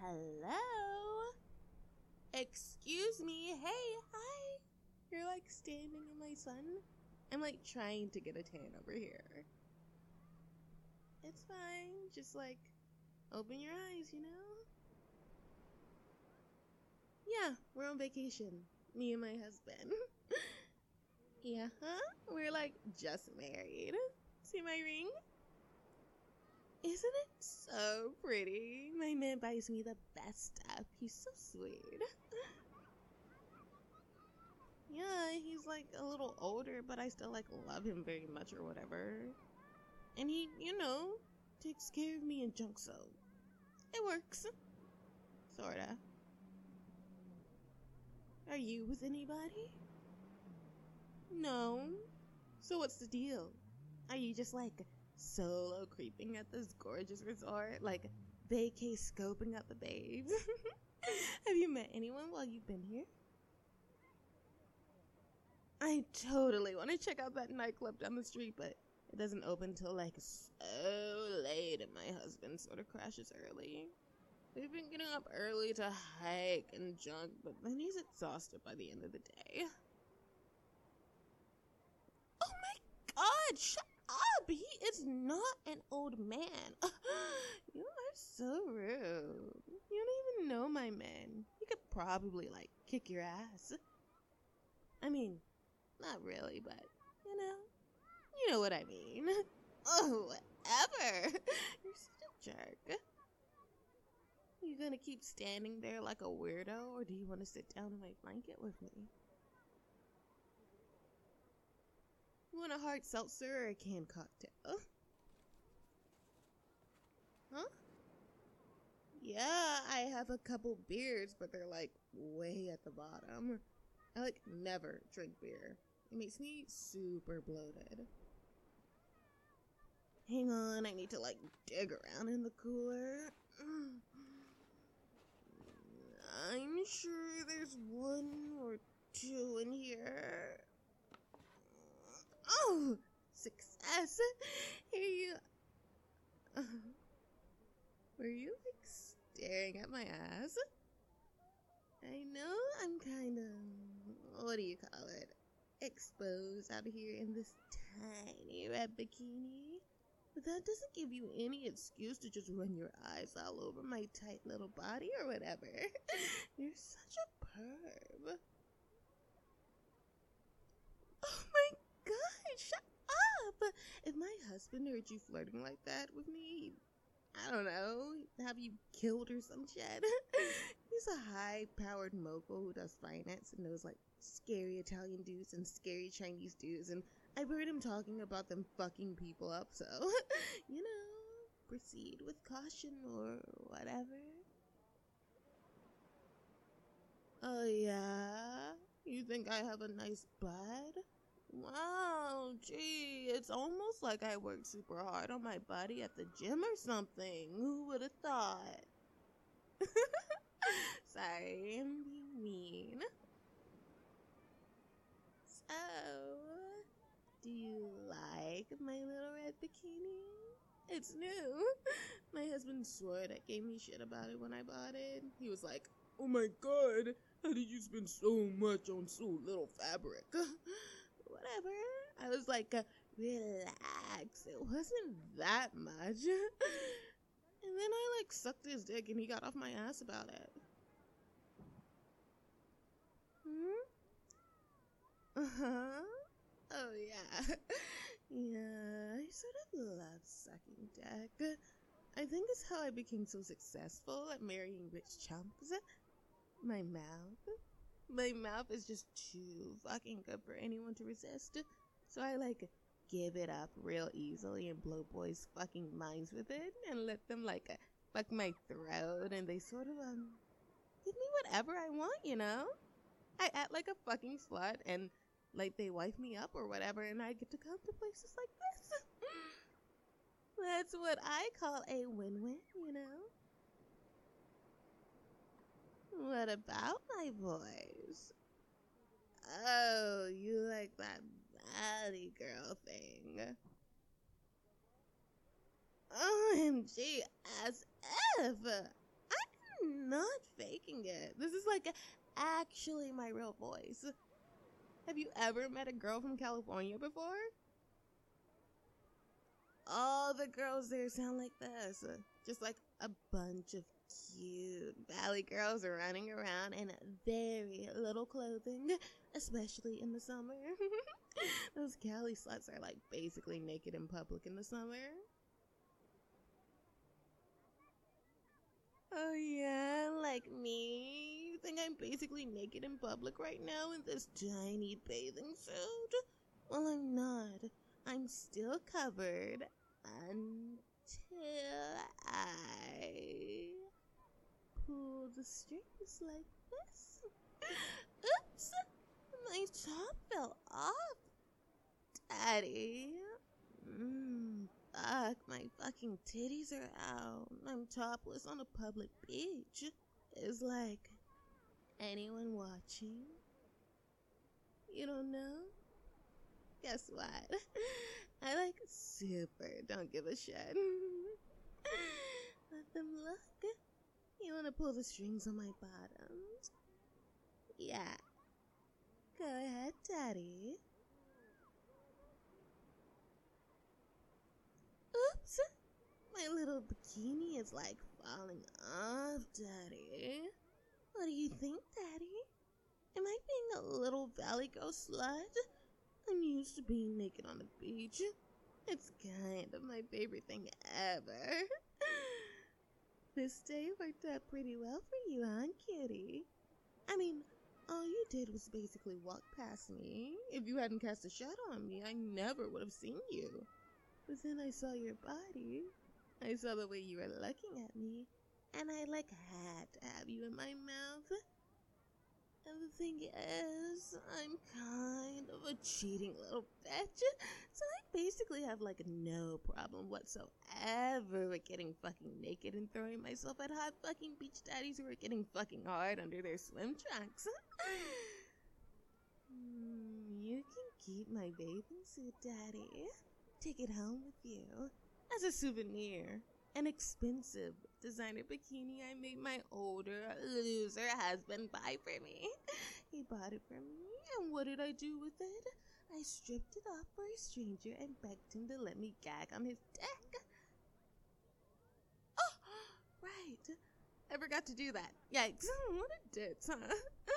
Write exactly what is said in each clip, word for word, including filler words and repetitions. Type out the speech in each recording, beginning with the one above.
Hello? Excuse me. Hey, hi. You're like standing in my sun. I'm like trying to get a tan over here. It's fine. Just like open your eyes, you know? Yeah, we're on vacation. Me and my husband. Yeah, huh? We're like just married. See my ring? Isn't it so pretty? My man buys me the best stuff. He's so sweet. Yeah, he's like a little older, but I still like love him very much or whatever. And he, you know, takes care of me and junk, so it works. Sorta. Are you with anybody? No. So what's the deal? Are you just like solo creeping at this gorgeous resort? Like vacay scoping out the babes? Have you met anyone while you've been here? I totally want to check out that nightclub down the street, but it doesn't open till like so late and my husband sort of crashes early. We've been getting up early to hike and junk, but then he's exhausted by the end of the day. Oh my god, shut up! He is not an old man. You are so rude. You don't even know my man. He could probably, like, kick your ass. I mean, not really, but, you know, you know what I mean. Oh, whatever. You're such a jerk. You gonna keep standing there like a weirdo, or do you want to sit down in my blanket with me? You want a hard seltzer or a canned cocktail? Huh? Yeah, I have a couple beers, but they're like way at the bottom. I like never drink beer. It makes me super bloated. Hang on, I need to like dig around in the cooler. I'm sure there's one or two in here. Oh, success! Here you. Uh, were you like staring at my ass? I know I'm kind of, what do you call it, exposed out here in this tiny red bikini. But that doesn't give you any excuse to just run your eyes all over my tight little body or whatever. You're such a perv. Oh my god, shut up! If my husband heard you flirting like that with me, I don't know, have you killed or some shit? He's a high-powered mogul who does finance and knows like scary Italian dudes and scary Chinese dudes, and I've heard him talking about them fucking people up, so, you know, proceed with caution or whatever. Oh yeah? You think I have a nice butt? Wow, gee, it's almost like I worked super hard on my body at the gym or something. Who would have thought? Sorry, I'm being mean. So, do you like my little red bikini? It's new. My husband swore that gave me shit about it when I bought it. He was like, oh my god, how did you spend so much on so little fabric? Whatever. I was like, uh, relax. It wasn't that much. And then I like sucked his dick and he got off my ass about it. Hmm? Uh-huh. Oh yeah. Yeah, I sort of love sucking dick. I think it's how I became so successful at marrying rich chumps. My mouth. My mouth is just too fucking good for anyone to resist. So I like give it up real easily and blow boys' fucking minds with it and let them like uh, fuck my throat and they sort of um give me whatever I want, you know? I act like a fucking slut and like they wife me up or whatever and I get to come to places like this. That's what I call a win-win, you know? What about my voice? Oh, you like that valley girl thing. O M G, as if. I did I'm not faking it. This is like actually my real voice. Have you ever met a girl from California before? All the girls there sound like this. Just like a bunch of cute valley girls running around in very little clothing, especially in the summer. Those Cali sluts are like basically naked in public in the summer. Oh yeah, like me? You think I'm basically naked in public right now in this tiny bathing suit? Well, I'm not. I'm still covered until I pull the strings like this. Oops! My top fell off, Daddy. Mmm. Fuck, my fucking titties are out. I'm topless on a public beach. Is like, anyone watching? You don't know? Guess what? I like super don't give a shit. Let them look. You wanna pull the strings on my bottoms? Yeah. Go ahead, Daddy. Oops! My little bikini is like falling off, Daddy. What do you think, Daddy? Am I being a little valley girl slut? I'm used to being naked on the beach. It's kind of my favorite thing ever. This day worked out pretty well for you, huh, cutie? I mean, all you did was basically walk past me. If you hadn't cast a shadow on me, I never would have seen you. But then I saw your body. I saw the way you were looking at me. And I, like, had to have you in my mouth. And the thing is, I'm kind of a cheating little bitch. So I basically have, like, no problem whatsoever with getting fucking naked and throwing myself at hot fucking beach daddies who are getting fucking hard under their swim trunks. mm, you can keep my bathing suit, Daddy. Take it home with you as a souvenir. An expensive designer bikini I made my older loser husband buy for me. He bought it for me, and what did I do with it? I stripped it off for a stranger and begged him to let me gag on his dick. Oh, right. I forgot to do that. Yikes. What a ditz, huh?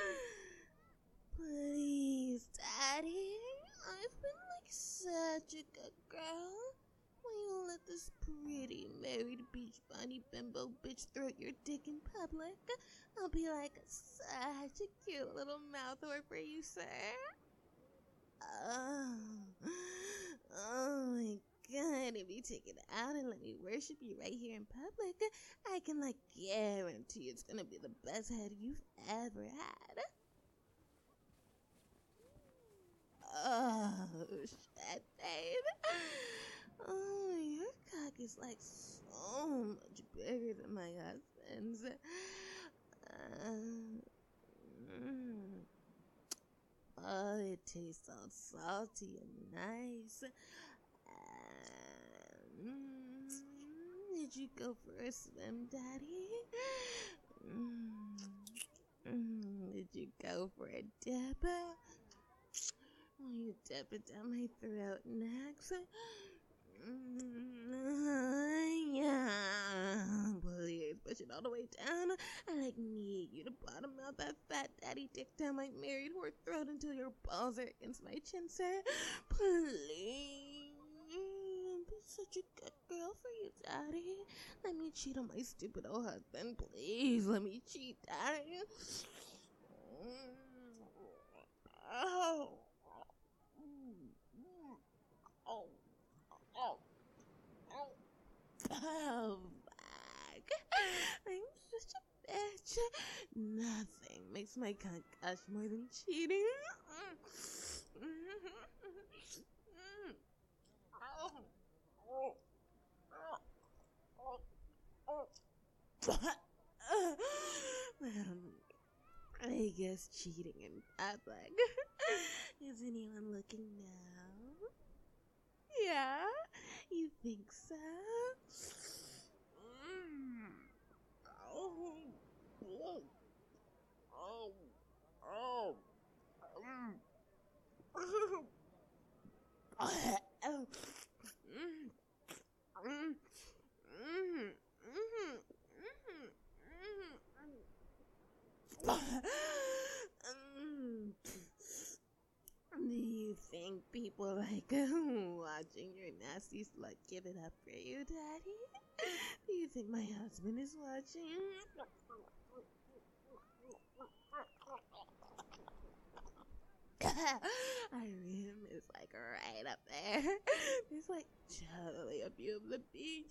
Please, Daddy. I've been like such a good girl. Will you let this pretty married beach bunny bimbo bitch throw your dick in public? I'll be like such a cute little mouth whore for you, sir. Oh, oh my god, if you take it out and let me worship you right here in public, I can like guarantee it's gonna be the best head you've ever had. Oh, shit, babe. Oh, your cock is like so much bigger than my husband's. Uh, mm. Oh, it tastes all salty and nice. Uh, mm. Did you go for a swim, Daddy? Mm. Mm. Did you go for a dip? Will you dip it down my throat next? Mm, yeah. Please push it all the way down. I like need you to bottom out that fat daddy dick down my married whore throat until your balls are against my chin, sir. Please. Be such a good girl for you, Daddy. Let me cheat on my stupid old husband. Please let me cheat, Daddy. Oh. Oh. Oh, oh, oh, fuck. I'm such a bitch. Nothing makes my cunt gush more than cheating. um, I guess cheating in public. Is anyone looking now? Yeah, you think so? Mm. Oh. Oh, oh, mm. Do you think people like watching your nasty slut give it up for you, Daddy? Do you think my husband is watching? I mean, it's like right up there. It's like totally a view of the beach.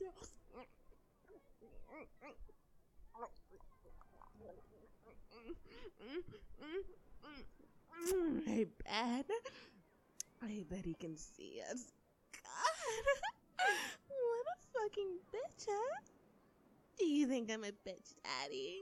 Hey, bad. I bet he can see us. God, what a fucking bitch, huh? Do you think I'm a bitch, Daddy?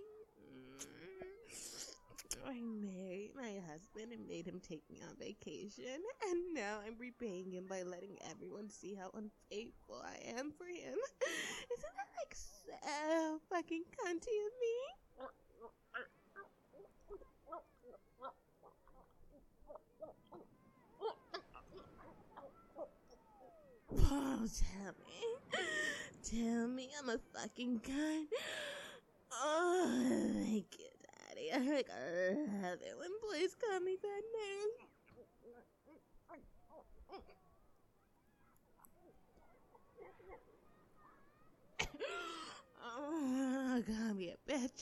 I married my husband and made him take me on vacation, and now I'm repaying him by letting everyone see how unfaithful I am for him. Isn't that like so fucking cunty of me? Oh, tell me. Tell me I'm a fucking cunt. Oh, thank you, Daddy. I like love it when boys call me that name. Oh, call me a bitch.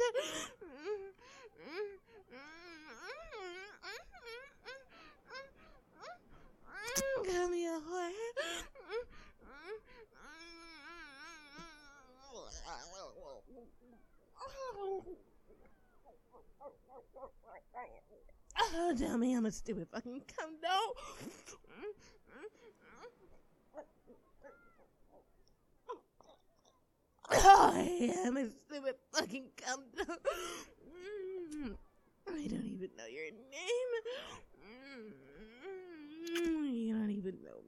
Call me a whore. Oh, tell me I'm a stupid fucking cum dough. Oh, I am a stupid fucking cum dough. I don't even know your name. You don't even know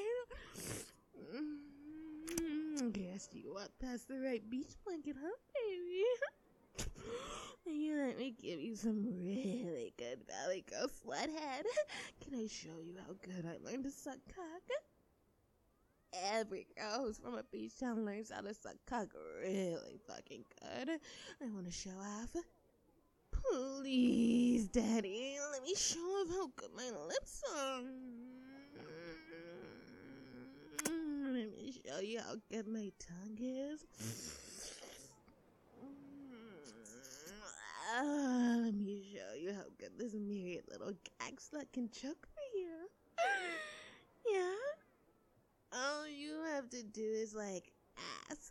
mine. Guess you walked past the right beach blanket, huh, baby? You let me give you some really good Valley Girl slut head. Can I show you how good I learned to suck cock? Every girl who's from a beach town learns how to suck cock really fucking good. I want to show off. Please, Daddy, let me show off how good my lips are. Let me show you how good my tongue is. Uh, let me show you how good this myriad little gag slut can choke for you. Yeah? All you have to do is, like, ask.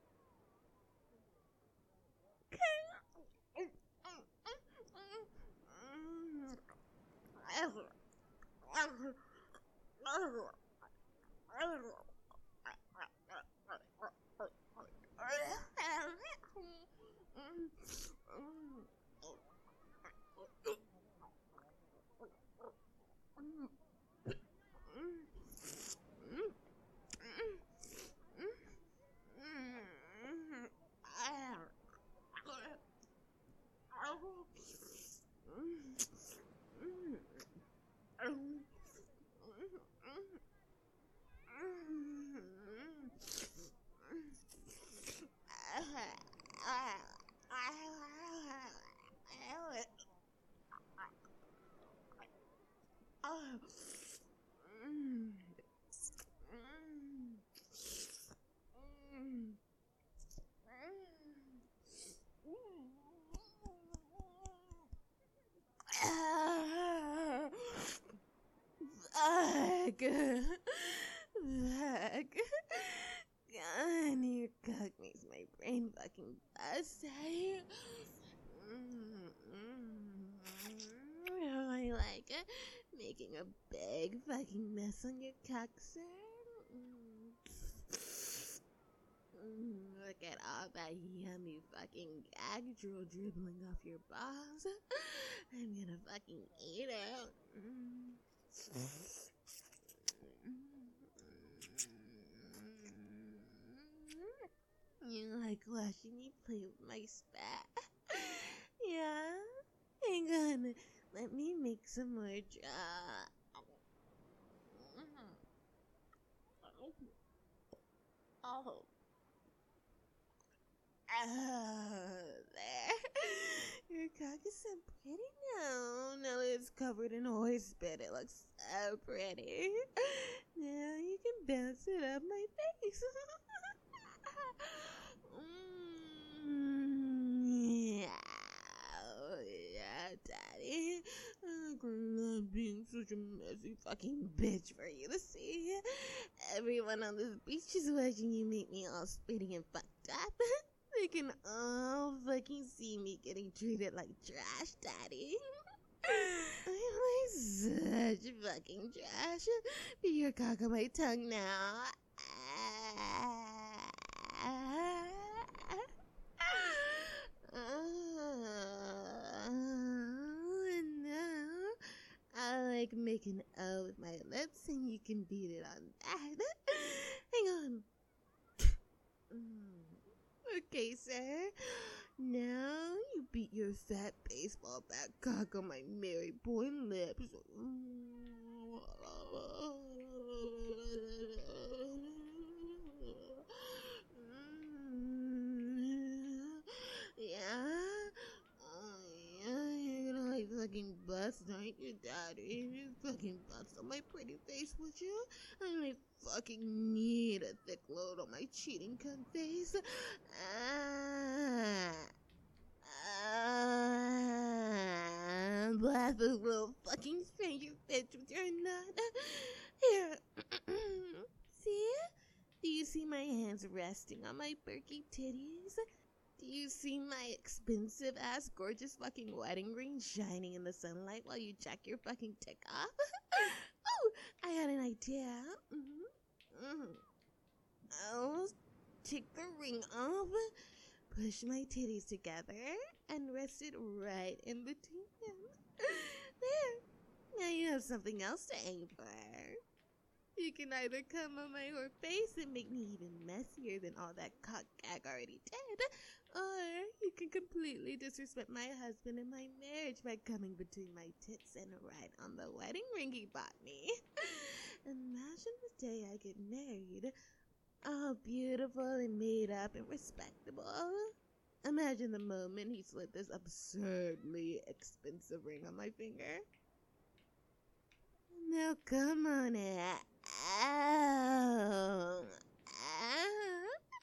Fuck. Fuck. God, your cock makes my brain fucking bust, eh? How I like it. Making a big fucking mess on your cock, sir. Look at all that yummy fucking gag drool dribbling off your balls. I'm gonna fucking eat it. You like watching me play with my spat? Yeah? Hang on. Let me make some more draw. Oh. Oh, there. Your cock is so pretty now. Now that it's covered in horse spit, it looks so pretty. Now you can bounce it up my face. mm, yeah. Yeah, Daddy. I love being such a messy fucking bitch for you to see. Everyone on this beach is watching you make me all spitty and fucked up. They can all fucking see me getting treated like trash, Daddy. I'm like such fucking trash. Be your cock on my tongue now. And now I like making O with my lips, and you can beat it on that. Hang on. Okay, sir. Now you beat your fat baseball bat cock on my Mary boy lips. Yeah? Oh, yeah, you're gonna like fucking bust, aren't you, Daddy? You fucking bust on my pretty face, would you? I like fucking need a thick load on my cheating cunt face. Ah. Ah. Laugh a little fucking stranger bitch with your nut. Here. See? Do you see my hands resting on my perky titties? Do you see my expensive ass gorgeous fucking wedding ring shining in the sunlight while you check your fucking dick off? Oh, I had an idea. Mm-hmm. Mm-hmm. I'll take the ring off, push my titties together, and rest it right in between them. There. Now you have something else to aim for. You can either come on my whore face and make me even messier than all that cock gag already did, or you can completely disrespect my husband and my marriage by coming between my tits and right on the wedding ring he bought me. Imagine the day I get married, all beautiful and made up and respectable. Imagine the moment he slid this absurdly expensive ring on my finger. Now come on it. Ow. Ow.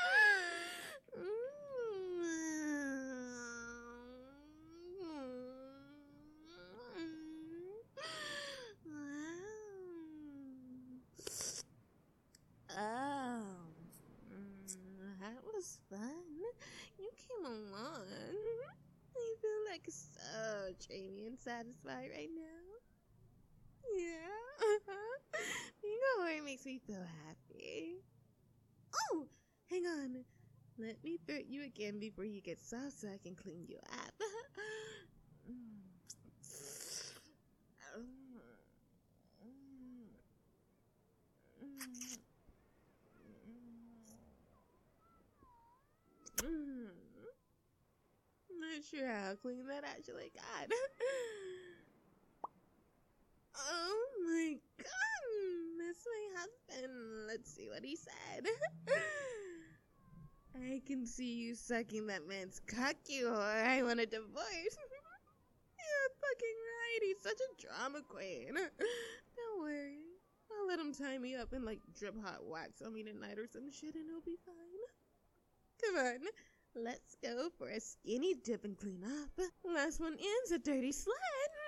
Oh, that was fun. You came along. I feel like so dreamy and satisfied right now. Yeah. Being a whore makes me feel happy. Oh, hang on. Let me throat you again before you get soft so I can clean you up. Not sure how clean that actually got. Oh my god, that's my husband. Let's see what he said. I can see you sucking that man's cock, you whore. I want a divorce. You're fucking right. He's such a drama queen. Don't worry. I'll let him tie me up and like drip hot wax on me tonight or some shit and he'll be fine. Come on. Let's go for a skinny dip and clean up. Last one in's a dirty slut.